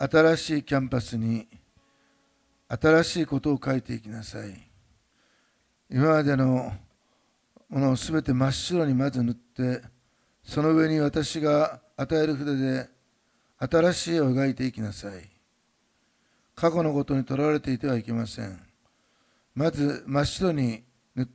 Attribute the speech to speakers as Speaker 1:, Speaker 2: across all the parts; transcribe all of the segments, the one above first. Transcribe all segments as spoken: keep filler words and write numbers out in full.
Speaker 1: 新しいキャンパスに新しいことを書いていきなさい。今までのものをすべて真っ白にまず塗って、その上に私が与える筆で新しい絵を描いていきなさい。過去のことにとらわれていてはいけません。まず真っ白に塗って、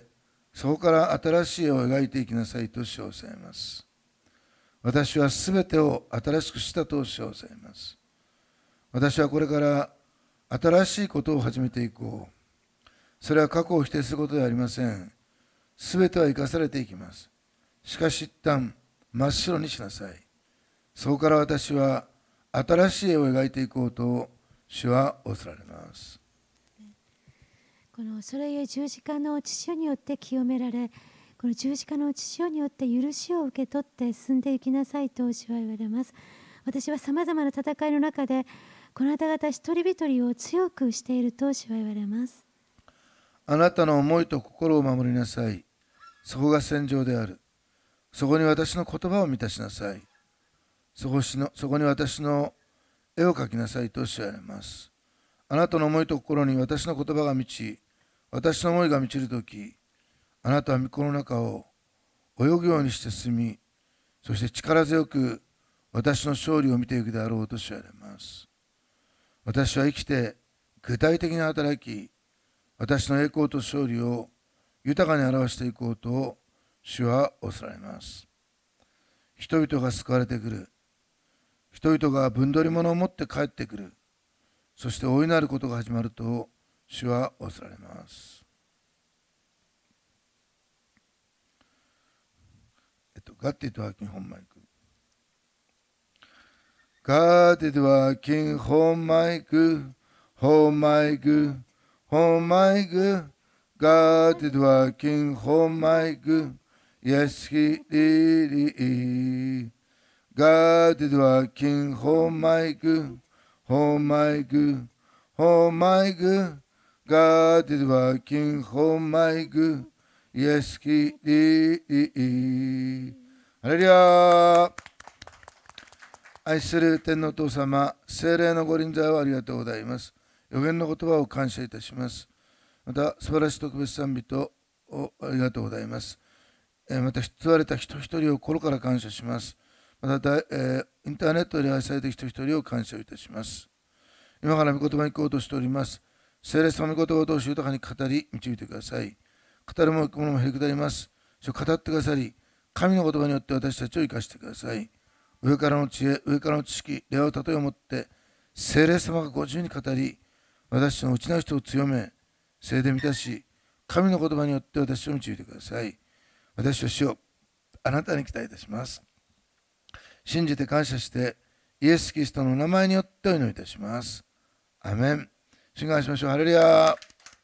Speaker 1: そこから新しい絵を描いていきなさいと主はおっしゃいます。私はすべてを新しくしたと主はおっしゃいます。私はこれから新しいことを始めていこう。それは過去を否定することではありません。すべては生かされていきます。しかし一旦真っ白にしなさい。そこから私は新しい絵を描いていこうと主は仰せられます。
Speaker 2: このそれゆえ十字架の血潮によって清められ、この十字架の血潮によって許しを受け取って進んでいきなさいと主は言われます。私はさまざまな戦いの中でこの方々一人一人を強くしていると主は言われます。
Speaker 1: あなたの思いと心を守りなさい。そこが戦場である。そこに私の言葉を満たしなさい。そこしのそこに私の絵を描きなさいと主は言われます。あなたの思いと心に私の言葉が満ち、私の思いが満ちるとき、あなたは御子の中を泳ぐようにして進み、そして力強く私の勝利を見ていくであろうと主は言われます。私は生きて具体的に働き、私の栄光と勝利を豊かに表していこうと主は仰せられます。人々が救われてくる。人々が分取り物を持って帰ってくる。そして大いなることが始まると主は仰せられます。えっと、God is working on mic. God is working on mic, on mic, on mic. God is working on mic. Yes, He really is. God is working on mic, on mic, on mic. God is working on mic. Yes, He really is. ハレルヤ。愛する天のお父様、聖霊のご臨在をありがとうございます。予言の言葉を感謝いたします。また、素晴らしい特別賛美とをありがとうございます。また、救われた人一人を心から感謝します。また、えー、インターネットで愛された人一人を感謝いたします。今から御言葉に行こうとしております。聖霊様の御言葉を通し豊かに語り、導いてください。語るものもへりくだります。それを語ってくださり、神の言葉によって私たちを生かしてください。上からの知恵、上からの知識、礼を例えをもって、聖霊様がご自由に語り、私の内なる人を強め、聖で満たし、神の言葉によって私を導いてください。私は主をあなたに期待いたします。信じて感謝して、イエス・キリストの名前によってお祈りいたします。アメン。主願しましょう。ハレルヤ。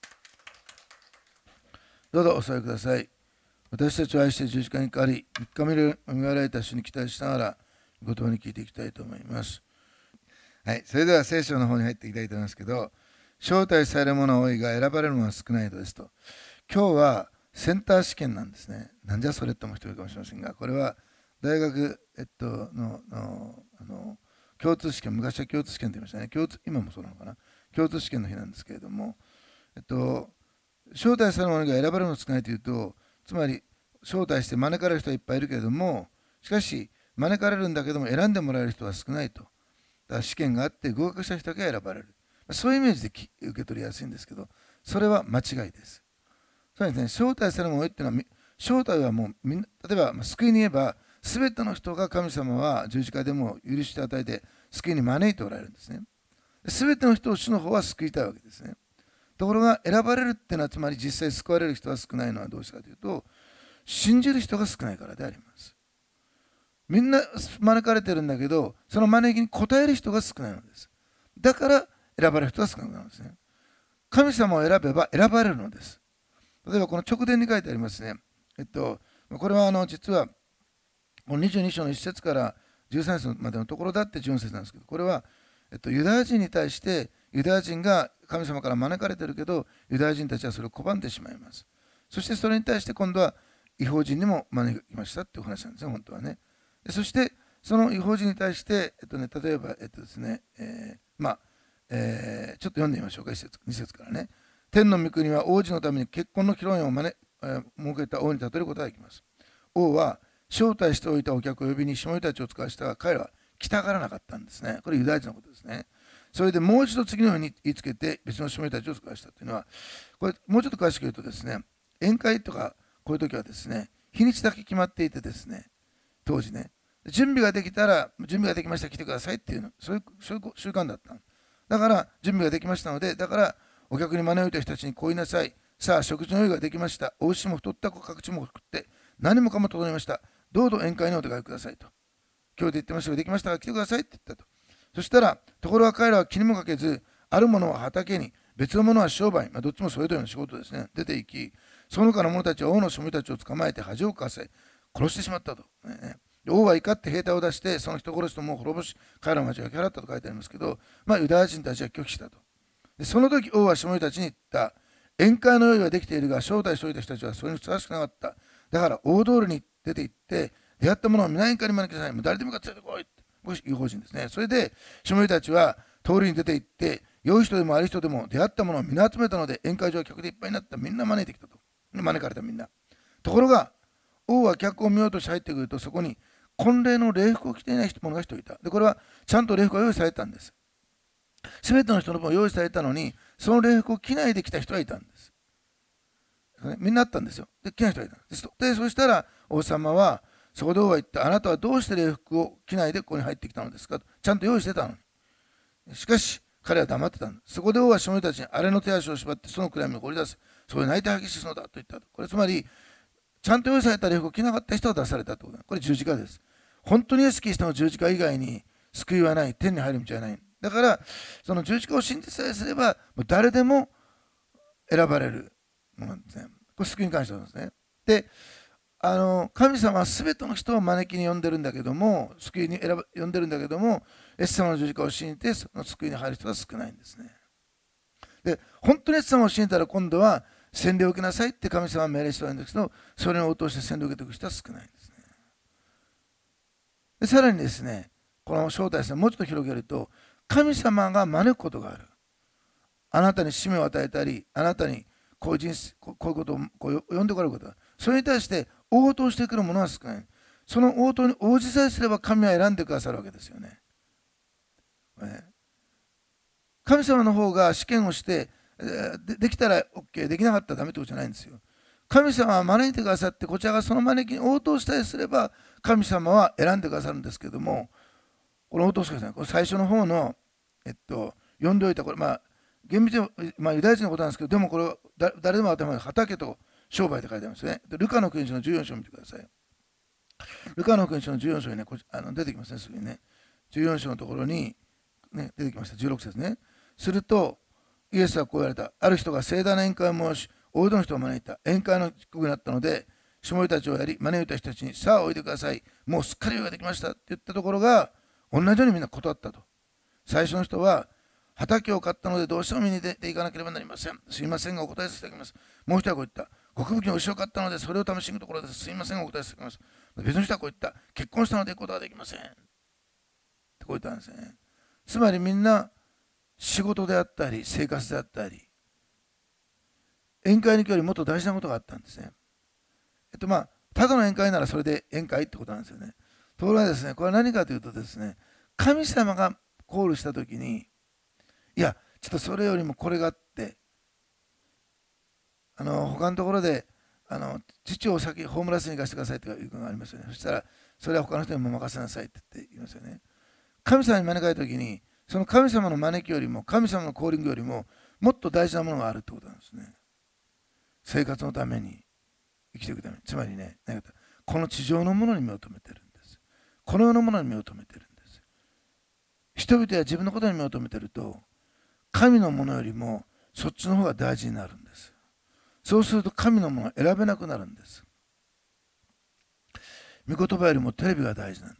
Speaker 1: どうぞお座りください。私たちを愛して十字架にかかり、三日目によみがえられた主に期待しながら、言葉に聞いていきたいと思います。はい、それでは聖書の方に入っていきたいと思いますけど、招待される者は多いが選ばれる者は少ないのですと。今日はセンター試験なんですね。なんじゃそれとも人いるかもしれませんが、これは大学、えっと、ののあの共通試験、昔は共通試験と言いましたね。共通今もそうなのかな。共通試験の日なんですけれども、えっと、招待される者が選ばれるのが少ないというと、つまり招待して招かれる人はいっぱいいるけれども、しかし招かれるんだけども選んでもらえる人は少ないと。だから試験があって合格した人が選ばれる。そういうイメージで受け取りやすいんですけど、それは間違いです。そうですね、招待される者が多いっていうのは、招待はもうみんな、例えば救いに言えば、すべての人が神様は十字架でも許して与えて救いに招いておられるんですね。すべての人を主の方は救いたいわけですね。ところが選ばれるっていうのは、つまり実際救われる人は少ないのはどうしてかというと、信じる人が少ないからであります。みんな招かれてるんだけど、その招きに応える人が少ないのです。だから選ばれる人が少なくなるんですね。神様を選べば選ばれるのです。例えばこの直伝に書いてありますね。えっと、これはあの実はこのにじゅうに章のいち節からじゅうさん節までのところだってじゅうよん節なんですけど、これは、えっと、ユダヤ人に対してユダヤ人が神様から招かれてるけど、ユダヤ人たちはそれを拒んでしまいます。そしてそれに対して今度は異邦人にも招きましたっていう話なんですね、本当はね。でそしてその異邦人に対して、えっとね、例えば、えっとですね、えー、まあ、えー、ちょっと読んでみましょうか、いち節、に節からね。天の御国は王子のために結婚の披露宴を招、えー、設けた王に例えることができます。王は招待しておいたお客を呼びにしもべたちを使わしたが、彼らは来たがらなかったんですね。これユダヤ人のことですね。それでもう一度次のように言いつけて別のしもべたちを使わしたというのは、これもうちょっと詳しく言うとですね、宴会とかこういう時はですね、日にちだけ決まっていてですね、当時ね、準備ができたら、準備ができました、来てくださいっていうの、そういうそういう習慣だった。だから、準備ができましたので、だから、お客に招いた人たちにこう言いなさい。さあ、食事の用意ができました。お牛も太った子、各地も食って、何もかも整いました。どうぞ宴会にお出かけくださいと。今日で言ってましたが、できましたが来てくださいって言ったと。そしたら、ところが彼らは気にもかけず、あるものは畑に、別のものは商売、まあ、どっちもそれぞれの仕事ですね、出て行き、その他の者たちは王のしもべたちを捕まえて恥をかかせ、殺してしまったと。ね、王は怒って兵隊を出して、その人殺しとも滅ぼし、彼らの町を焼き払ったと書いてありますけど、まあ、ユダヤ人たちは拒否したと。でその時、王はしもべたちに言った。宴会の用意はできているが、招待しておいた人たちはそれにふさわしくなかった。だから、大通りに出て行って、出会った者を皆宴会に招きなさい。もう誰でもか連れてこいって。これ、違法人ですね。それで、しもべたちは通りに出て行って、良い人でも悪い人でも出会った者を皆集めたので、宴会場は客でいっぱいになった。みんな招いてきたと。招かれたみんな。ところが、王は客を見ようとして入ってくると、そこに婚礼の礼服を着ていない者が一人いた。で、これはちゃんと礼服が用意されたんです。すべての人の分を用意されたのに、その礼服を着ないで来た人がいたんです。みんなあったんですよ。で、着ない人がいたんです。で、そしたら王様は、そこで王は言った。あなたはどうして礼服を着ないでここに入ってきたのですかと。ちゃんと用意してたのに。しかし、彼は黙ってたんです。そこで王はしもべたちにあれの手足を縛ってその暗闇を掘り出す。それ泣いて激しすのだと言ったと。これつまり、ちゃんと用意された礼服を着なかった人は出されたということだ。これ十字架です。本当にイエス・キリストの十字架以外に救いはない。天に入る道はない。だから、その十字架を信じさえすれば、もう誰でも選ばれるものなんですね。これ救いに関してはですね。で、あの神様は全ての人を招きに呼んでるんだけども、救いに選ば呼んでるんだけども、イエス様の十字架を信じて、その救いに入る人は少ないんですね。で、本当にイエス様を信じたら今度は、洗礼を受けなさいって神様は命令してるんですけど、それを応答して洗礼を受けていく人は少ないんですね。で、さらにですね、この正体ですね、もうちょっと広げると、神様が招くことがある。あなたに使命を与えたり、あなたにこういう人生、こういうことをこう呼んでこられることがある。それに対して応答してくるものは少ない。その応答に応じさえすれば神は選んでくださるわけですよね。神様の方が試験をして、で, できたら OK、できなかったらダメってことじゃないんですよ。神様は招いてくださって、こちらがその招きに応答したりすれば、神様は選んでくださるんですけども、この応答しかしない。これ最初の方の、えっと、読んでおいた、これ、まあ、厳密に、まあ、ユダヤ人のことなんですけど、でもこれは誰でも当てはまる畑と商売って書いてありますね。でルカの福音書のじゅうよん章を見てください。ルカの福音書のじゅうよん章にね、こあの出てきますね、すぐにね。じゅうよん章のところに、ね、出てきました。じゅうろく節ね。すると、イエスはこう言われた。ある人が盛大な宴会を申し、大勢の人を招いた。宴会の時刻になったので、しもべたちをやり、招いた人たちに、さあおいでください。もうすっかり用意ができましたって言ったところが、同じようにみんな断ったと。最初の人は、畑を買ったのでどうしても見に出ていかなければなりません。すいませんがお答えさせていただきます。もう一人はこう言った。極吹きの牛を買ったのでそれを試しに行くところです。すいませんがお答えさせていただきます。別の人はこう言った。結婚したので行くことはできません。ってこう言ったんですね。つまりみんな仕事であったり生活であったり、宴会に行くよりもっと大事なことがあったんですね。えっとまあ、ただの宴会ならそれで宴会ってことなんですよね。ところがですね、これは何かというとですね、神様がコールしたときに、いや、ちょっとそれよりもこれがあって、あの他のところであの父を先ホームラスに行かせてくださいというのがありますよね。そしたら、それは他の人にも任せなさいって言って言いますよね。神様に招かれたときに、その神様の招きよりも、神様のコーリングよりも、もっと大事なものがあるってことなんですね。生活のために、生きていくために。つまりね、この地上のものに目を留めてるんです。この世のものに目を留めてるんです。人々は自分のことに目を留めてると、神のものよりもそっちの方が大事になるんです。そうすると神のものを選べなくなるんです。御言葉よりもテレビが大事なんです。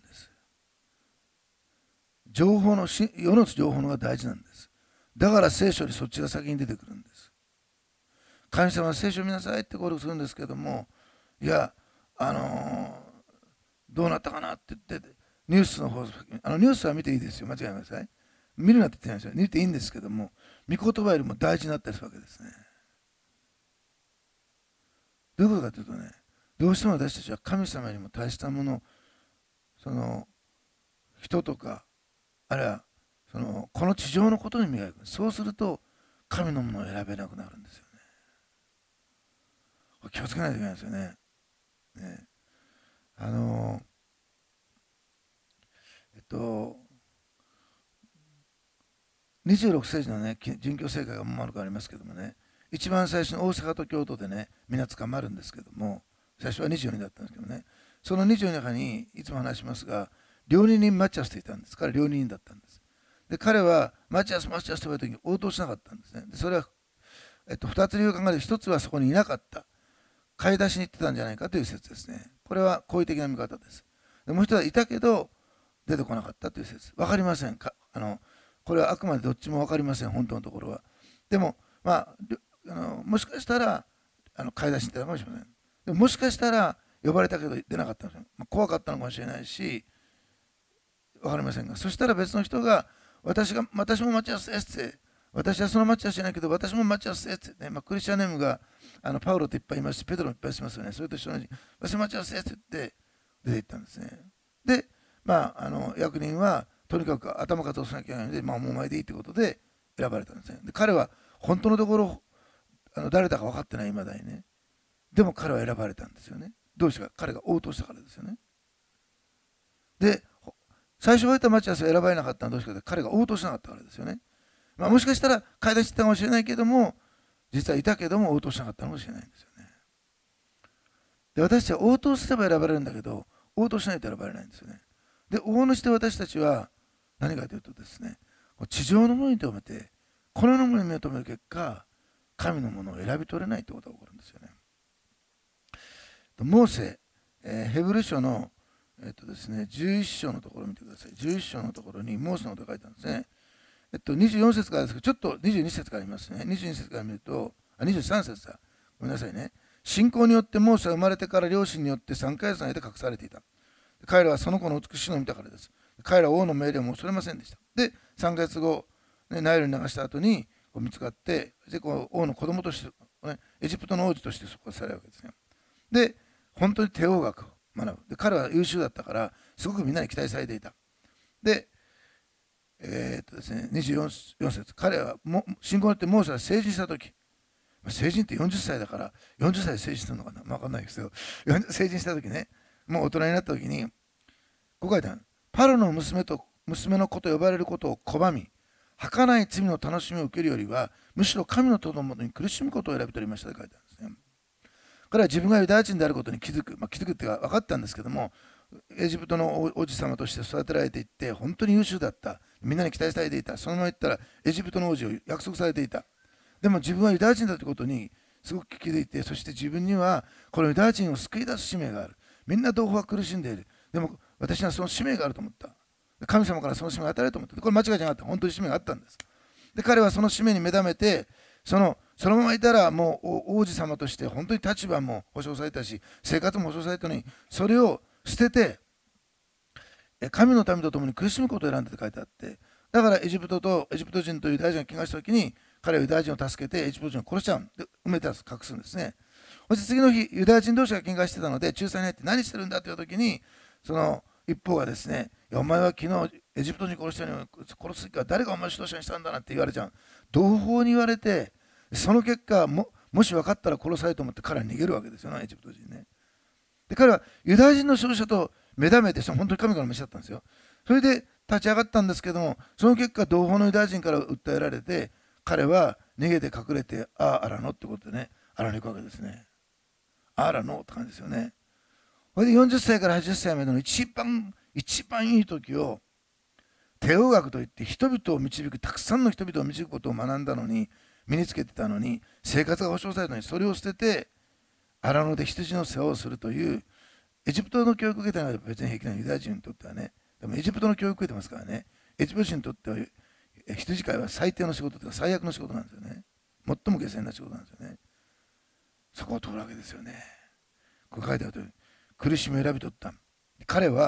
Speaker 1: 情報の世の情報の方が大事なんです。だから聖書よりそっちが先に出てくるんです。神様は聖書を見なさいってコールするんですけども、いや、あのー、どうなったかなって言って、 ニュースの方、あのニュースは見ていいですよ、間違いなさい。見るなって言ってないですよ。見ていいんですけども、御言葉よりも大事になったりするわけですね。どういうことかというとね、どうしても私たちは神様よりも大したもの、その人とか、あるいはそのこの地上のことに磨く。そうすると、神のものを選べなくなるんですよね。これ気をつけないといけないですよね。ねあのえっと、にじゅうろく世紀のね、殉教聖会がもあるかありますけどもね、一番最初の大阪と京都でね、皆捕まるんですけども、最初はにじゅうよにんだったんですけどね、そのにじゅうよにんの中にいつも話しますが、料理人マチャスといたんです。彼、料理人だったんです。で、彼はマチャス、マチャスと言われた時に応答しなかったんですね。でそれは、えっと、ふたつ理由を考える。ひとつはそこにいなかった。買い出しに行ってたんじゃないかという説ですね。これは好意的な見方です。でもう一つはいたけど、出てこなかったという説。わかりませんか。あのこれはあくまでどっちも分かりません、本当のところは。でも、まあ、あのもしかしたらあの買い出しに行ったかもしれません。でも、もしかしたら呼ばれたけど出なかったの、まあ、怖かったのかもしれないし、分かりませんが、そしたら別の人が、私が私も待ち合わせですって、私はその待ち合わせじゃないけど、私も待ち合わせですってね、まあ、クリスチャンネームがあのパウロっていっぱいいますし、ペトロもいっぱいしますよね。それと一緒に、私も待ち合わせですって言って出て行ったんですね。で、まあ、あの役人は、とにかく頭から通さなきゃいけないので、まあ、もうお前でいいということで選ばれたんですね。で、彼は本当のところ、あの誰だか分かってない、いまだにね。でも彼は選ばれたんですよね。どうしてか、彼が応答したからですよね。で、最初言われた待ち合わせを選ばれなかったのはどうしてか、彼が応答しなかったからですよね。まあ、もしかしたら買い出しったかもしれないけども、実はいたけども応答しなかったかもしれないんですよね。で、私たちは応答すれば選ばれるんだけど、応答しないと選ばれないんですよね。で、大主で私たちは何かというとですね、地上のものに留めて、この世のものに目を留める結果、神のものを選び取れないということが起こるんですよね。モーセ、えーヘブル書の、えっとですね、じゅういっ章のところを見てください。じゅういっ章のところにモーセのことが書いてあるんですね。えっと、にじゅうよん節からですけど、ちょっとにじゅうに節から見ますね。にじゅうに節から見ると、あ、にじゅうさん節だ。ごめんなさいね。信仰によってモーセは生まれてから両親によってさんかげつの間隠されていた。彼らはその子の美しいのを見たからです。彼らは王の命令も恐れませんでした。で、さんかげつご、ね、ナイルに流した後にこう見つかって、でこう王の子供として、ね、エジプトの王子としてそこされるわけですね。で、本当に帝王学を学ぶ。で、彼は優秀だったから、すごくみんなに期待されていた。で、えー、っとですね、にじゅうよん節、彼はも信仰によってモーセが成人したとき、成人ってよんじゅっさいだから、よんじゅっさいで成人するのかな、わかんないですけど、成人したときね、もう大人になったときに、こう書いてある。パロの娘と娘の子と呼ばれることを拒み、儚い罪の楽しみを受けるよりは、むしろ神の友に苦しむことを選び取りましたと書いてあるんですね。彼は自分がユダヤ人であることに気づく、まあ、気づくっていうか分かったんですけども、エジプトの王子様として育てられていって、本当に優秀だった。みんなに期待されていた。そのまま言ったら、エジプトの王子を約束されていた。でも自分はユダヤ人だということにすごく気づいて、そして自分にはこのユダヤ人を救い出す使命がある。みんな同胞は苦しんでいる。でも私にはその使命があると思った。神様からその使命が与えられると思った。これ間違いじゃなかった。本当に使命があったんです。で、彼はその使命に目覚めて、そのそのままいたらもう王子様として本当に立場も保障されたし、生活も保障されたのに、それを捨てて、神の民と共に苦しむことを選んでって書いてあって、だからエジプトとエジプト人とユダヤ人が怪我したときに、彼はユダヤ人を助けてエジプト人を殺しちゃう。で、埋めて隠すんですね。そして次の日、ユダヤ人同士が喧嘩してたので、仲裁に入って何してるんだというときに、その一方がですね、いやお前は昨日エジプト人殺したのに殺すか、誰がお前を指導者にしたんだなって言われちゃう。同胞に言われて、その結果も、もし分かったら殺されると思って彼は逃げるわけですよね、エジプト人ね。で、彼はユダヤ人の勝利者と目覚めて、本当に神からの飯だったんですよ。それで立ち上がったんですけども、その結果、同胞のユダヤ人から訴えられて、彼は逃げて隠れて、ああ、あらのってことでね、あらに行くわけですね。あらのって感じですよね。それでよんじゅっさいからはちじゅっさいまでの一番、一番いい時を、帝王学といって人々を導く、たくさんの人々を導くことを学んだのに、身につけてたのに、生活が保障されたのに、それを捨てて、荒野で羊の世話をするという、エジプトの教育を受けたのは別に平気なユダヤ人にとってはね、でもエジプトの教育を受けてますからね、エジプト人にとっては羊飼いは最低の仕事というか最悪の仕事なんですよね。最も下賤な仕事なんですよね。そこを通るわけですよね。これ書いてあるとおり、苦しみを選び取った。彼は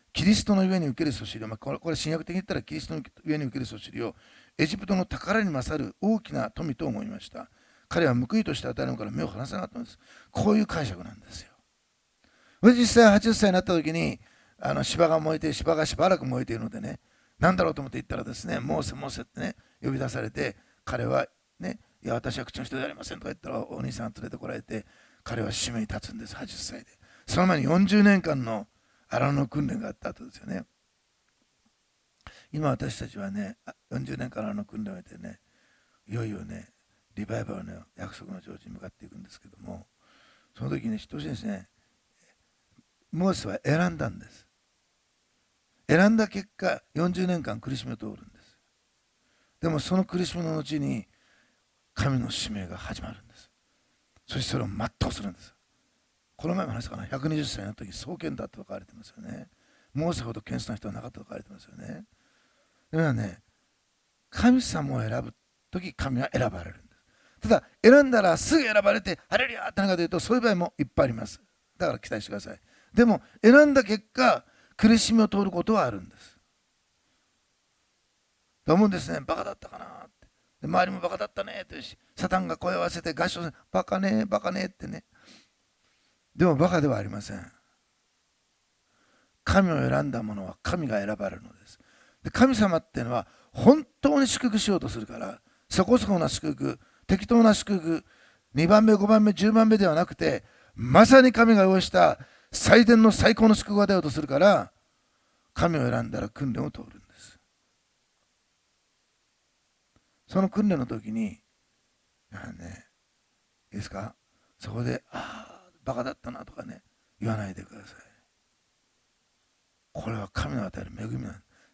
Speaker 1: キリストの上に受けるそしりを、まあ、これ、これ新約的に言ったらキリストの上に受けるそしりをエジプトの宝に勝る大きな富と思いました。彼は報いとして与えるのから目を離さなかったのです。こういう解釈なんですよ。実際ははちじゅっさいになった時にあの芝が燃えて芝がしばらく燃えているのでね、なんだろうと思って言ったらですね、モーセモーセってね呼び出されて、彼はね、いや私は口の人ではありませんとか言ったらお兄さんが連れてこられて、彼は使命に立つんです。はっじゅっさいで。その前によんじゅうねんかんの荒野の訓練があった後ですよね。今私たちはね、よんじゅうねんかん荒野の訓練を経てね、いよいよねリバイバルの約束の成就に向かっていくんですけども、その時に知ってほしいですね、モーセは選んだんです。選んだ結果よんじゅうねんかん苦しみを通るんです。でもその苦しみの後に神の使命が始まるんです。そしてそれを全うするんです。この前も話したかな、ひゃくにじゅっさいの時創建だと書かれてますよね。モーセほど謙遜な人はなかったと書かれてますよね。だからね、神様を選ぶ時神は選ばれるんです。ただ選んだらすぐ選ばれてハレルヤって何かというと、そういう場合もいっぱいあります。だから期待してください。でも選んだ結果苦しみを通ることはあるんです。と思うんですね。バカだったかなって。で周りもバカだったねってし、サタンが声を合わせて合唱する、バカねバカねってね。でもバカではありません。神を選んだ者は神が選ばれるのです。で神様っていうのは本当に祝福しようとするから、そこそこな祝福、適当な祝福、にばんめごばんめじゅうばんめではなくて、まさに神が用意した最善の最高の祝福が出ようとするから、神を選んだら訓練を通るんです。その訓練の時に、ね、いいですか、そこで、ああ、バカだったなとかね、言わないでください。これは神の与える恵みなんです。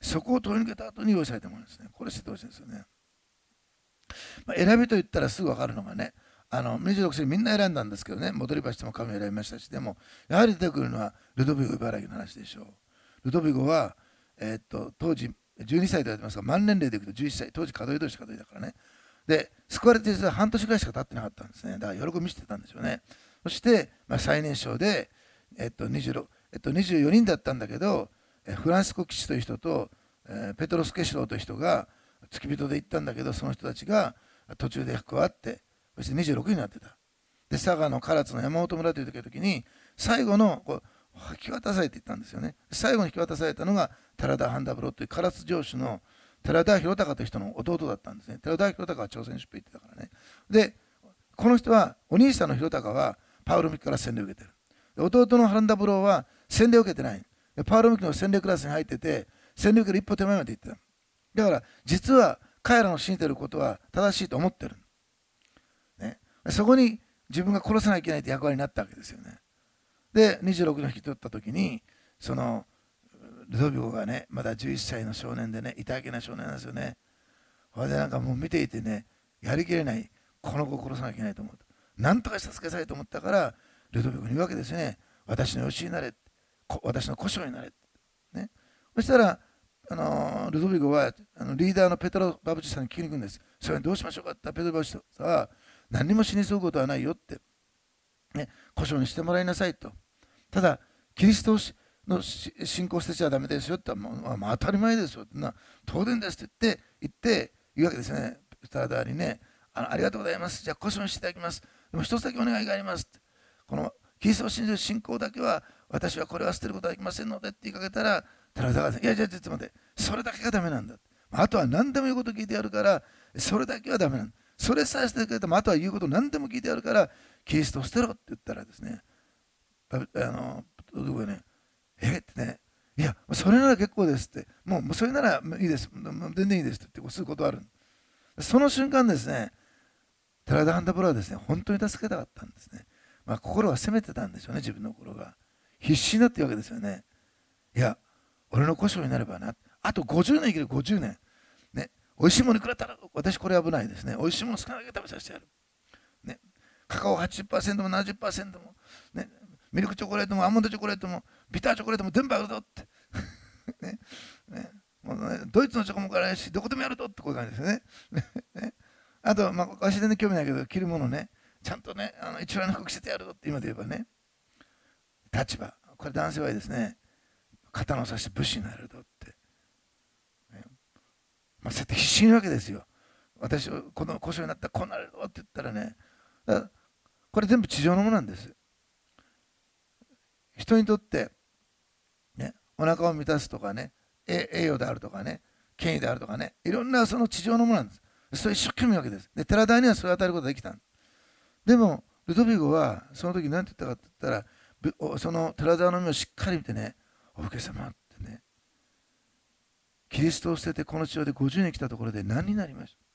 Speaker 1: そこを通り抜けた後に用意されたものですね。これ知ってほしいんですよね。まあ、選びと言ったらすぐ分かるのがね、あのにじゅうろくせいみんな選んだんですけどね、戻り橋も神を選びましたし、でもやはり出てくるのはルドビゴ茨城の話でしょう。ルドビゴは、えー、っと当時じゅうにさいと言われてますが、満年齢でいくとじゅういっさい、当時数え年数えだからね。で、救われて実は半年ぐらいしか経ってなかったんですね。だから喜び見せてたんでしょうね。そして、まあ、最年少で、えっとにじゅうろくえっと、にじゅうよにんだったんだけど、フランシスコ騎士という人と、えー、ペトロス・ケシローという人が付き人で行ったんだけど、その人たちが途中で加わって、そしてにじゅうろくになってた。で、佐賀の唐津の山本村という時に、最後のこう引き渡されていったんですよね。最後に引き渡されたのが寺田半田風呂という唐津城主の寺田広隆という人の弟だったんですね。寺田広隆は朝鮮出兵行ってたからね。で、この人は、お兄さんの広隆はパウロ・ミキから洗礼を受けてる。弟の半田風呂は洗礼を受けてない。パウロ・ミキの洗礼クラスに入ってて、洗礼を受ける一歩手前まで行ってた。だから、実は彼らの信じていることは正しいと思ってる。ね、そこに自分が殺さなきゃいけないという役割になったわけですよね。で、にじゅうろくの引き取った時に、そのルドビゴがね、まだじゅういっさいの少年でね、いたわけな少年なんですよね。それでなんかもう見ていてね、やりきれない、この子を殺さなきゃいけないと思う。なんとかして助けたいと思ったから、ルドビゴに言うわけですね。私の養子になれ、私の故障になれ。ね、そしたら、あのー、ルドビゴはあのリーダーのペトロ・バブチさんに聞きに行くんです。それどうしましょうかってペトロ・バブチさんは、何にも死にそうことはないよって、ね、故障にしてもらいなさいと。ただ、キリストの信仰を捨てちゃダメですよって言ったら、まあ、当たり前ですよってな、当然ですって言って、言って言うわけですね。スターダーにね、あの、ありがとうございます。じゃあ、故障にしていただきます。でも一つだけお願いがありますって。このキリストを信じる信仰だけは、私はこれは捨てることはできませんのでって言いかけたら、タラダが、いや、じゃあ、ちょっと待って、それだけがダメなんだ。あとは何でも言うこと聞いてやるから、それだけはダメなんだ。それさえしてくれたら、あとは言うこと何でも聞いてやるから、キリストを捨てろって言ったらですね、あの、どうね、えってね、いや、それなら結構ですって、もうそれならいいです、全然いいですってすることある。その瞬間ですね、寺田ハンダブロはですね、本当に助けたかったんですね。まあ、心は責めてたんでしょうね、自分の心が。必死になってるわけですよね。いや、俺の故障になればな、あとごじゅうねん生きる、ごじゅうねん。ね、美味しいものにくれたら、私これ危ないですね。美味しいもの少なく食べさせてやる。ね、カカオ はちじゅっパーセント も ななじゅっパーセント も、ね、ミルクチョコレートもアーモンドチョコレートもビターチョコレートも全部あるぞってねね、もうね、ドイツのチョコもからないしどこでもやるぞってこういう感じですよね。ね、あと、まあ、私全然興味ないけど着るものね、ちゃんとね、あの一番の服着せてやるぞって今で言えばね、立場、これ男性はいいですね。 刀を刺して武士になれるぞって、ね、まあ、そうやって必死に言うわけですよ。私この故障になったらこうなるぞって言ったらね、だからこれ全部地上のものなんです。人にとって、ね、お腹を満たすとかね、栄養であるとかね、権威であるとかね、いろんなその地上のものなんです。それ一生懸命言うわけです。で、寺田にはそれを与えることができた。でも、ルドビゴはその時何て言ったかって言ったら、その寺沢の目をしっかり見てね、お武家様ってね、キリストを捨ててこの地上でごじゅうねん来たところで何になりました。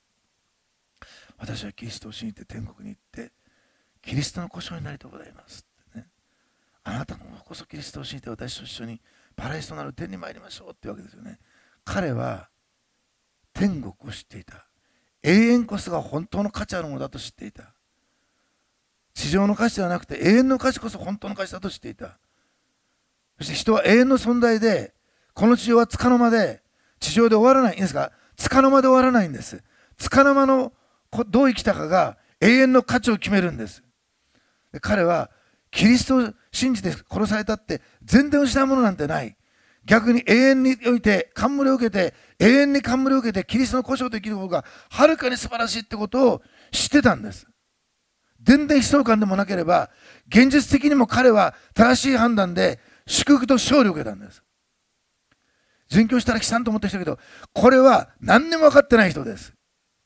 Speaker 1: 私はキリストを信じて天国に行って、キリストの故障になりとうございますってね。あなたもこそキリストを信じて私と一緒にパラダイスとなる天に参りましょうってわけですよね。彼は天国を知っていた。永遠こそが本当の価値あるものだと知っていた。地上の価値ではなくて永遠の価値こそ本当の価値だと知っていた。そして人は永遠の存在で、この地上は束の間で、地上で終わらない。いいですか？束の間で終わらないんです。束の間のどう生きたかが永遠の価値を決めるんです。で彼はキリストを信じて殺されたって全然失うものなんてない。逆に永遠において冠を受けて、永遠に冠を受けてキリストの故障と生きる方がはるかに素晴らしいってことを知ってたんです。全然悲壮感でもなければ、現実的にも彼は正しい判断で祝福と勝利を受けたんです。殉教したら悲惨と思った人だけど、これは何にも分かってない人です。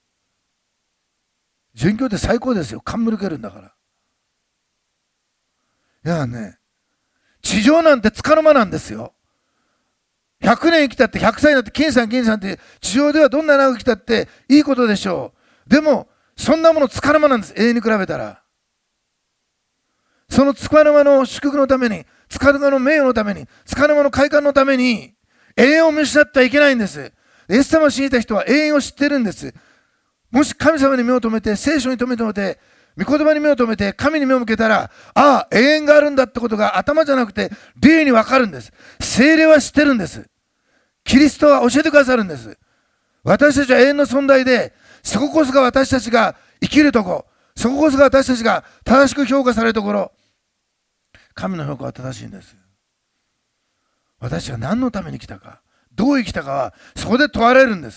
Speaker 1: 殉教って最高ですよ。冠受けるんだから。いやね、地上なんて束の間なんですよ。ひゃくねん生きたってひゃくさいになって金さん金さんって地上ではどんな長く生きたっていいことでしょう。でもそんなもの束の間なんです。永遠に比べたら。その束の間の祝福のために、束の間の名誉のために、束の間の快感のために永遠を見失ってはいけないんです。イエス様を信じた人は永遠を知ってるんです。もし神様に目を留めて、聖書に目を留めて、御言葉に目を留めて、神に目を向けたら、ああ、永遠があるんだってことが頭じゃなくて霊にわかるんです。聖霊は知ってるんです。キリストは教えてくださるんです。私たちは永遠の存在で、そここそが私たちが生きるとこ、そここそが私たちが正しく評価されるところ。神の評価は正しいんです。私は何のために来たか、どう生きたかはそこで問われるんです。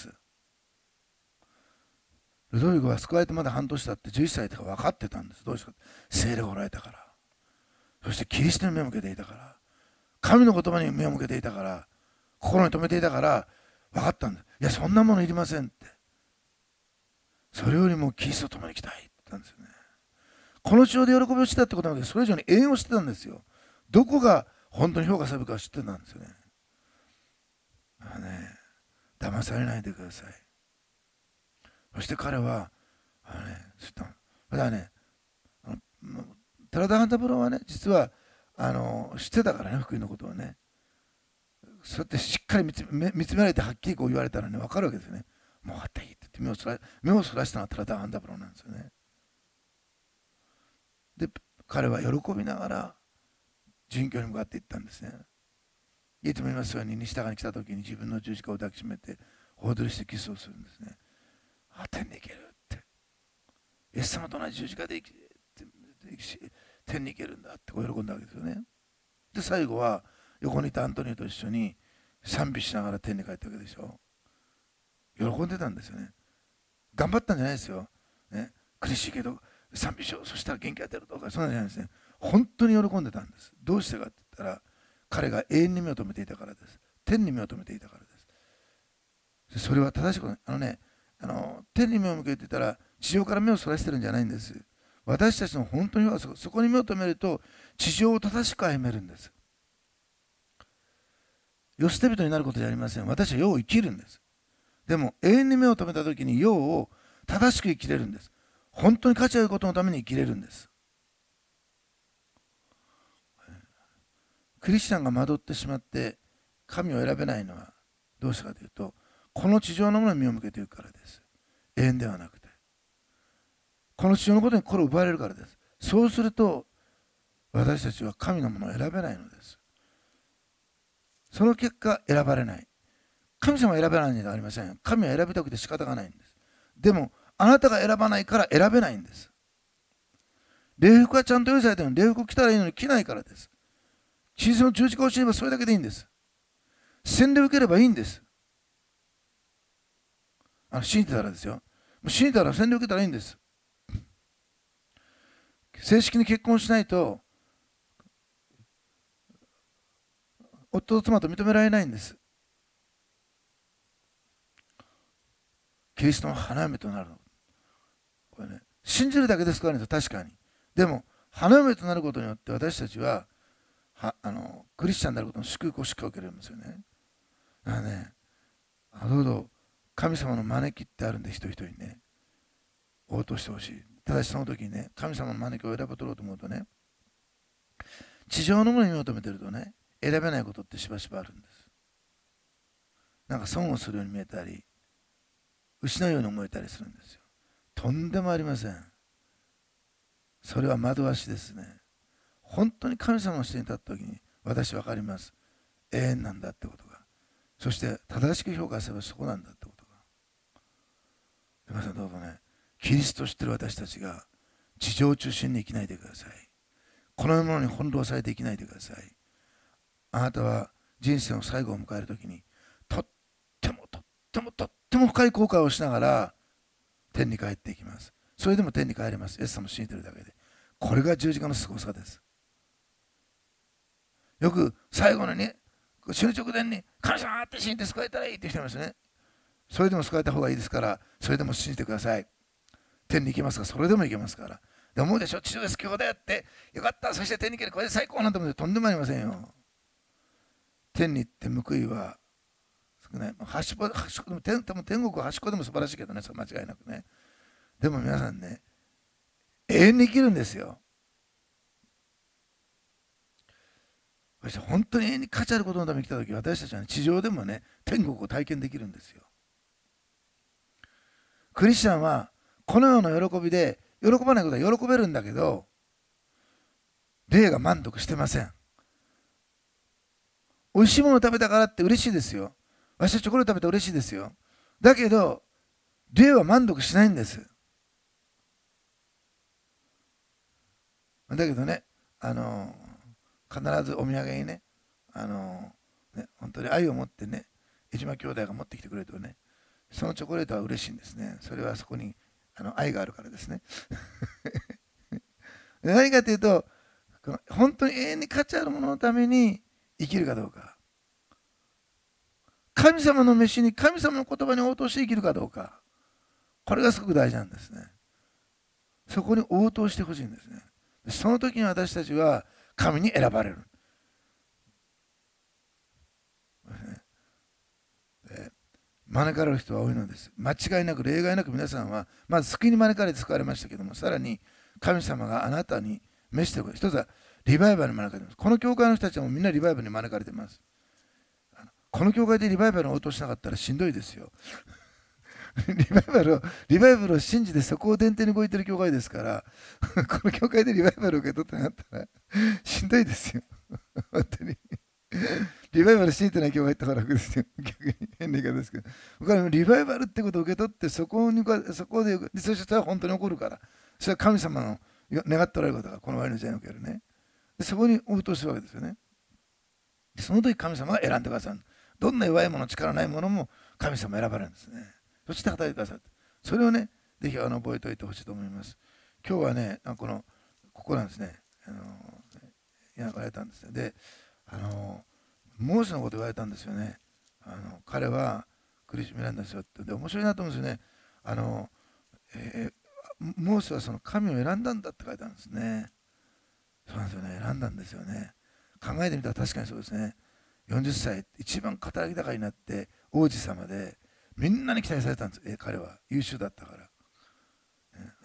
Speaker 1: ルドビゴは救われてまだ半年経ってじゅういっさいとか分かってたんです。どうしてか、聖霊がおられたから、そしてキリストに目を向けていたから、神の言葉に目を向けていたから、心に留めていたから分かったんです。いや、そんなものいりませんって。それよりもキリストと共に生きたいって言ったんですよね。この地上で喜びをしたってことなので、それ以上に永遠を知ってたんですよ。どこが本当に評価されるかを知ってたんですよね。まあね、騙されないでください。そして彼は、あのね、ただね、あの寺田半三郎はね、実はあの知ってたからね、福音のことをね。そうやってしっかり見つ め, 見つめられてはっきりこう言われたらね、分かるわけですよね。もう分かったいいって言って目をそら目をそらしたのは寺田半三郎なんですよね。で、彼は喜びながら殉教に向かっていったんですね。いつも言いますように、西高に来た時に自分の十字架を抱きしめて、大踊りしてキスをするんですね。あ、天に行けるって。イエス様と同じ十字架で生きて、天に行けるんだってこう喜んだわけですよね。で、最後は横にいたアントニオと一緒に賛美しながら天に帰ったわけでしょ。喜んでたんですよね。頑張ったんじゃないですよ。ね、苦しいけど賛美しよう、そしたら元気が出るとか、そんなんじゃないですね。本当に喜んでたんです。どうしてかって言ったら、彼が永遠に目を留めていたからです。天に目を留めていたからです。それは正しいこと。あのね、あの天に目を向けていたら地上から目をそらしてるんじゃないんです。私たちの本当には そ, そこに目を留めると地上を正しく歩めるんです。世捨て人になることじゃありません。私は世を生きるんです。でも永遠に目を留めた時に世を正しく生きれるんです。本当に価値あることのために生きれるんです。クリスチャンが惑ってしまって神を選べないのはどうしてかというと、この地上のものに目を向けているからです。永遠ではなくて、この地上のことに心を奪われるからです。そうすると私たちは神のものを選べないのです。その結果選ばれない。神様は選べないんじゃありません。神は選びたくて仕方がないんです。でもあなたが選ばないから選べないんです。礼服はちゃんと用意されてるのに、礼服を着たらいいのに着ないからです。キリストの十字架を知ればそれだけでいいんです。 洗礼を受ければいいんです。あの信じてたらですよ。もう信じたら洗礼を受けたらいいんです。正式に結婚しないと夫と妻と認められないんです。キリストの花嫁となるの。これね、信じるだけで救われるんですよ、確かに。でも、花嫁となることによって私たちは、はあのクリスチャンであることの祝福をしっかり受けるんですよね。だからね、どうぞ神様の招きってあるんで、一人一人にね、応答してほしい。ただしその時にね、神様の招きを選ば取ろうと思うとね、地上のものに求めてるとね、選べないことってしばしばあるんです。なんか損をするように見えたり、失うように思えたりするんですよ。とんでもありません。それは惑わしですね。本当に神様の下に立った時に私分かります。永遠なんだってことが。そして正しく評価すればそこなんだってことが。皆さんどうぞね、キリストを知ってる私たちが地上を中心に生きないでください。この世のものに翻弄されて生きないでください。あなたは人生の最後を迎えるときにとってもとってもとっても深い後悔をしながら天に帰っていきます。それでも天に帰れます。イエス様を信じてるだけで。これが十字架のすごさです。よく最後にね、死ぬ直前に神様って信じて救われたらいいって人いますね。それでも救われた方がいいですから、それでも信じてください。天に行けますが、それでも行けますから。で思うでしょ、地上です、今日だよって、よかった、そして天に行ける、これで最高なんて思ってとんでもありませんよ。天に行って報いは少ない。端っこ、端っこでも天、天国は端っこでも素晴らしいけどね、それ間違いなくね。でも皆さんね、永遠に生きるんですよ。そして本当に永遠に価値あることのために来たとき、私たちは、ね、地上でもね、天国を体験できるんですよ。クリスチャンはこの世の喜びで喜ばないことは喜べるんだけど、霊が満足してません。美味しいものを食べたからって嬉しいですよ。私はチョコレート食べて嬉しいですよ。だけど、霊は満足しないんです。だけどね、あの必ずお土産にね、あのね、本当に愛を持ってね、江島兄弟が持ってきてくれるとね、そのチョコレートは嬉しいんですね。それはそこにあの愛があるからですね。何かというと、本当に永遠に価値あるもののために生きるかどうか。神様の飯に神様の言葉に応答して生きるかどうか。これがすごく大事なんですね。そこに応答してほしいんですね。その時に私たちは神に選ばれる。招かれる人は多いのです。間違いなく例外なく皆さんはまず救いに招かれて救われましたけども、さらに神様があなたに召してくれる。一つはリバイバルに招かれています。この教会の人たちはもうみんなリバイバルに招かれています。この教会でリバイバルを応答しなかったらしんどいですよ。リバイバルを、リバイバルを信じてそこを前提に動いてる教会ですから、この教会でリバイバルを受け取ってなかったらしんどいですよ。本当に。リバイバル信じてない教会って方が楽ですよ。逆に変な言い方ですけど。僕はリバイバルってことを受け取って、そこにそこで、そしたら本当に起こるから、それは神様の願っておられることがこの場合の時代におけるね。でそこに応答するわけですよね。でその時神様が選んでくださる。どんな弱いもの、力ないものも神様選ばれるんですね。そして働いてくださる。それをね、ぜひあの覚えておいてほしいと思います。今日はね、この、ここなんですね。あの、言われたんですよ。で、あの、モーセのこと言われたんですよね。あの彼は苦しみなんですよって。で、面白いなと思うんですよね。あの、えー、モーセはその神を選んだんだって書いてあるんですね。そうなんですよね。選んだんですよね。考えてみたら確かにそうですね。よんじゅっさい、一番働き盛りになって王子様で、みんなに期待されたんです。え彼は優秀だったから。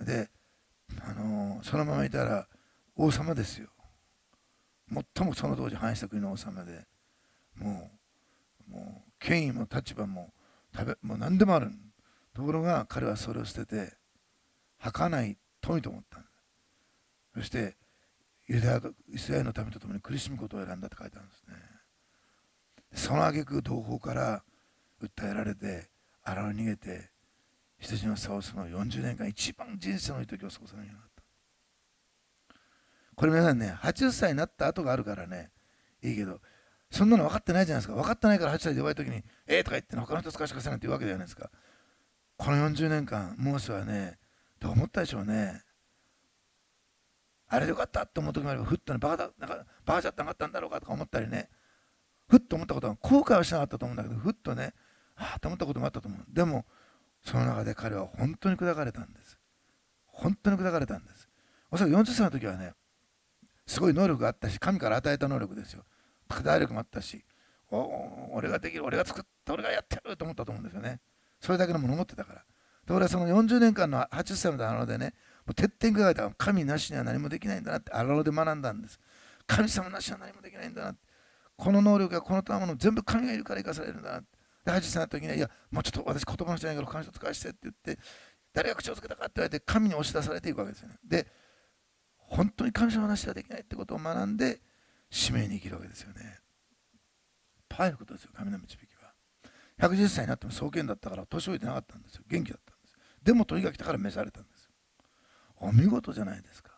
Speaker 1: で、あのー、そのままいたら王様ですよ。最もその当時繁栄した国の王様で、もう、もう権威も立場も食べもう何でもある。ところが彼はそれを捨てて、儚い富と思ったんです。そしてユダヤとイスラエルの民と共に苦しむことを選んだって書いてあるんですね。その挙句同胞から訴えられて、あらを逃げて、羊の差をそのよんじゅうねんかん一番人生のいい時を過ごさないようになった。これ皆さんね、はちじゅっさいになった後があるからね、いいけど、 そんなの分かってないじゃないですか。分かってないからはっさいで弱い時に、えーとか言って他の人使わせてくださいなんて言うわけじゃないですか。このよんじゅうねんかん、モーセはね、どう思ったでしょうね。あれでよかったと思う時もあれば、ふっとね、バカだ、なんかバカじゃったんかったんだろうかとか思ったりね、ふっと思ったことは、後悔はしなかったと思うんだけど、ふっとね、ああと思ったこともあったと思う。でも、その中で彼は本当に砕かれたんです。本当に砕かれたんです。おそらくよんじゅっさいの時はね、すごい能力があったし、神から与えた能力ですよ。拡大力もあったし、おお俺ができる、俺が作った、俺がやってると思ったと思うんですよね。それだけのものを持ってたから。で、俺はそのよんじゅうねんかんのはっさいの荒野でね、もう徹底に砕いた神なしには何もできないんだなって荒野で学んだんです。神様なしには何もできないんだなって。この能力やこの賜物全部神がいるから生かされるんだなって。で、はっさいの時には、いや、もうちょっと私言葉の人ないから他の人使わせてって言って、誰が口をつけたかって言われて神に押し出されていくわけですよね。で、本当に神様なしではできないってことを学んで、使命に生きるわけですよね。パイルことですよ、神の導きは。ひゃくじゅっさいになっても壮健だったから年老いてなかったんですよ。元気だったんです。でも時が来たから召されたんですよ。お見事じゃないですか。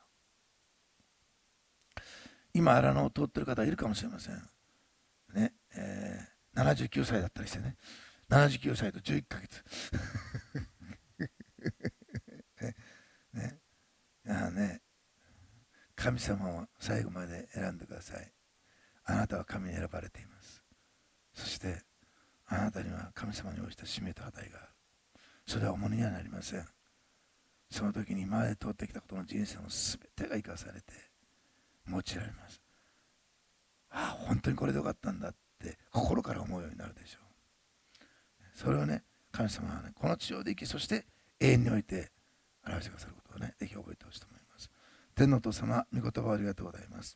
Speaker 1: 今、荒野を通ってる方いるかもしれません。ね、えー、ななじゅうきゅうさいだったりしてね。ななじゅうきゅうさいとじゅういっかげつ。ね、ね、あね、神様を最後まで選んでください。あなたは神に選ばれています。そして、あなたには神様に応じた使命と値がある。それは重荷にはなりません。その時に今まで通ってきたことの人生の全てが生かされて用いられます。ああ、本当にこれでよかったんだって心から思うようになるでしょう。それをね、神様はね、この地上で生き、そして永遠において表してくださることをね、ぜひ覚えてほしいと思います。天のお父様、御言葉をありがとうございます。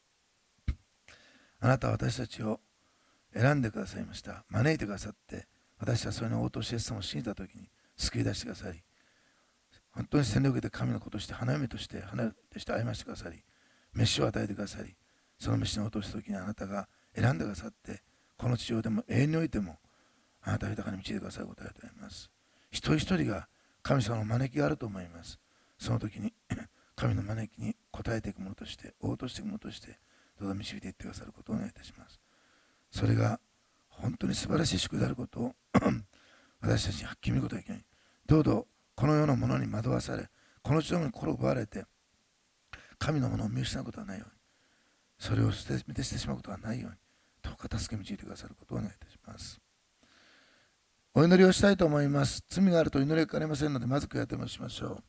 Speaker 1: あなたは私たちを選んでくださいました。招いてくださって、私はそれに応答しイエス様を信じたときに救い出してくださり、本当に洗礼を受けて神の子として花嫁として花として歩ましてくださり、飯を与えてくださり、その飯に応答したときにあなたが選んでくださって、この地上でも永遠においてもあなたを豊かに導いてくださることをありがとうございます。一人一人が神様の招きがあると思います。その時に神の招きに応えていくものとして、応答していくものとして、どうぞ導いていってくださることをお願いいたします。それが本当に素晴らしい祝福であることを私たちにはっきり見ることができない。どうぞこのようなものに惑わされ、この地上に心を奪われて、神のものを見失うことはないように、それを捨て見てしてしまうことはないように、どうか助け導いてくださることをお願いいたします。お祈りをしたいと思います。罪があると祈りがかかりませんので、まず悔やてもしましょう。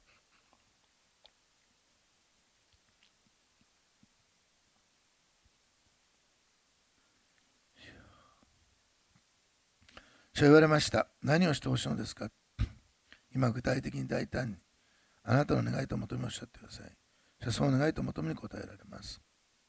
Speaker 1: 主は言われました。何をしてほしいのですか。今具体的に大胆にあなたの願いと求めをおっしゃってください。主はその願いと求めに応えられます。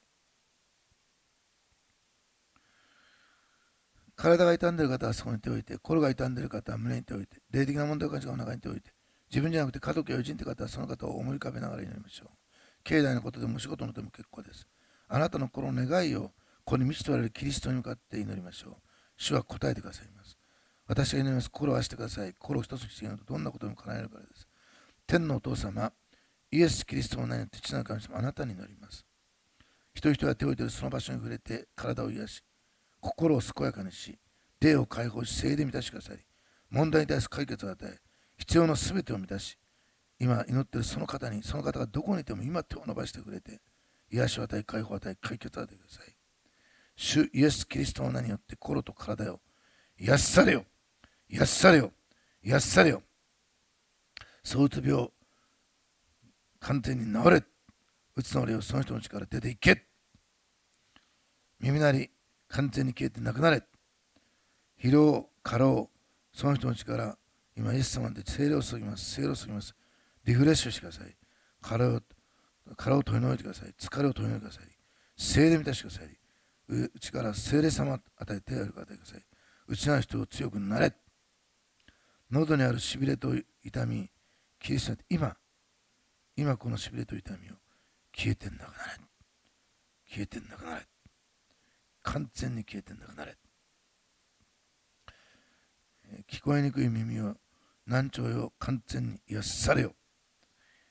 Speaker 1: 体が傷んでいる方はそこに手を置いて、心が傷んでいる方は胸に手を置いて、霊的な問題を感じがお腹に手を置いて、自分じゃなくて家族や友人という方はその方を思い浮かべながら祈りましょう。境内のことでもお仕事のでも結構です。あなたの心の願いをここに満ちとられるキリストに向かって祈りましょう。主は答えてくださいます。私が祈ります。心を合わせてください。心を一つにして祈るとどんなことでも叶えるからです。天のお父様、イエス・キリストの名によって父なる神様、あなたに祈ります。一人一人が手を置いているその場所に触れて体を癒し、心を健やかにし、霊を解放し、聖で満たしてくださり、問題に対する解決を与え、必要なすべてを満たし、今祈っているその方に、その方がどこにいても今手を伸ばしてくれて、癒しを与え、解放を与え、解決を与えてください。主イエス・キリストの名によって心と体を癒されよ、癒されよ、癒されよ。そううつ病、完全に治れ。うつの霊をその人の力出ていけ。耳鳴り、完全に消えてなくなれ。疲労、過労、その人の力、今イエス様で聖霊を注ぎます。聖霊を注ぎます。リフレッシュしてください。体を、体を取り除いてください。疲れを取り除いてください。聖霊満たしてください。内から聖霊様を与えてやる方ください。内なる人を強くなれ。喉にあるしびれと痛み、キリストに今、今このしびれと痛みを消えてなくなれ。消えてなくなれ。完全に消えてなくなれ。聞こえにくい耳を難聴よ完全に癒されよ。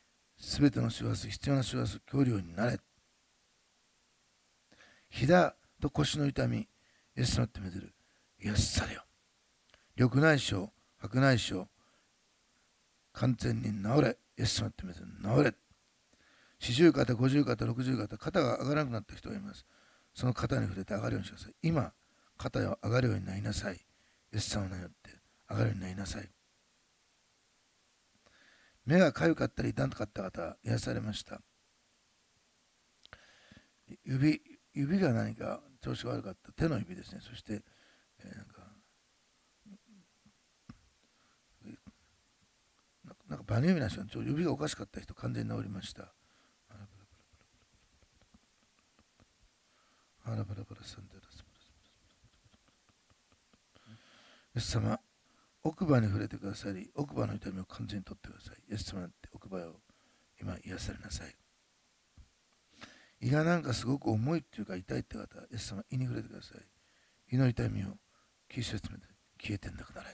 Speaker 1: すべての周波数、必要な周波数、協量になれ。ひだと腰の痛み、イエス様ってめでる。癒されよ。緑内障、白内障、完全に治れ。イエス様ってめでる。治れ。四十肩、五十肩、六十肩、肩が上がらなくなった人がいます。その肩に触れて上がるようにしてください。今、肩が上がるようになりなさい。イエス様によって上がるようになりなさい。目がかゆかったり痛かった方、癒されました。指、指が何か調子が悪かった。手の指ですね。そして、えー、なんか、なんかバニ指なしの指がおかしかった人、完全に治りました。イエス様、奥歯に触れてくださり、奥歯の痛みを完全に取ってください。イエス様って奥歯を今癒されなさい。胃がなんかすごく重いっていうか痛いって方、イエス様、胃に触れてください。胃の痛みを吸収して消えてなくなれ。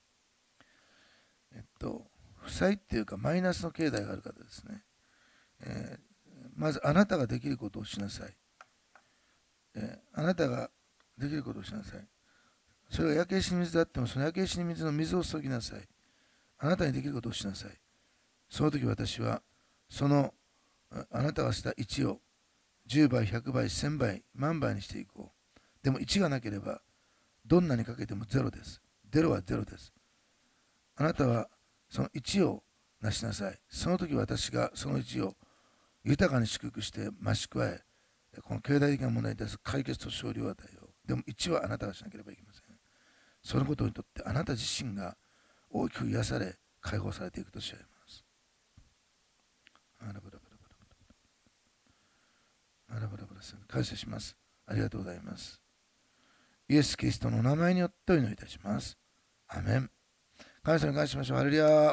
Speaker 1: えっと、負債っていうかマイナスの境内がある方ですね。えー、まずあなたができることをしなさい。えー、あなたができることをしなさい。それが焼け石に水であっても、その焼け石に水の水を注ぎなさい。あなたにできることをしなさい。その時私は、そのあなたがしたいちをじゅうばい、ひゃくばい、せんばい、万倍にしていこう。でもいちがなければ、どんなにかけてもゼロです。ゼロはゼロです。あなたはそのいちをなしなさい。その時私がそのいちを豊かに祝福して増し加え、この経済的な問題に対する解決と勝利を与えよう。でもいちはあなたがしなければいけません。そのことにとってあなた自身が大きく癒され、解放されていくとし合います。あらぶらぶらぶらあらぶらぶら感謝します。ありがとうございます。イエス・キリストの名前によってお祈りいたします。アメン。感謝に感謝しましょう。ハレルヤ。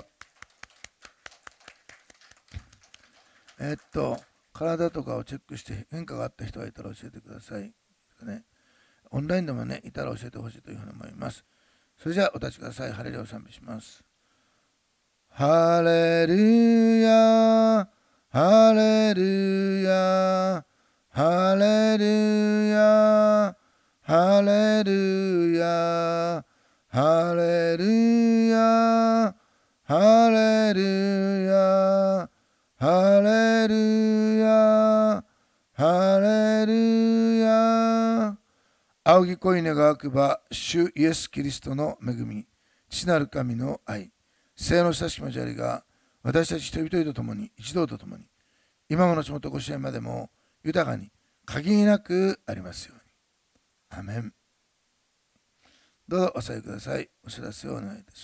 Speaker 1: えっと、体とかをチェックして変化があった人がいたら教えてください。ね、オンラインでもね、いたら教えてほしいというふうに思います。それじゃあ、お立ちください。ハレルヤを賛美します。ハレルヤ、ハレルヤ、ハレルヤ、ハレルヤ、ハレルヤ、ハレルヤ、ハレルヤ、ハレルヤ。仰ぎ恋願わくば、主イエス・キリストの恵み、父なる神の愛、聖の親しき交わりが、私たち人々と共に、一同と共に、今ものちもとご支援までも、豊かに、限りなくありますように。アメン。どうぞお座りください。お知らせをお願いいたします。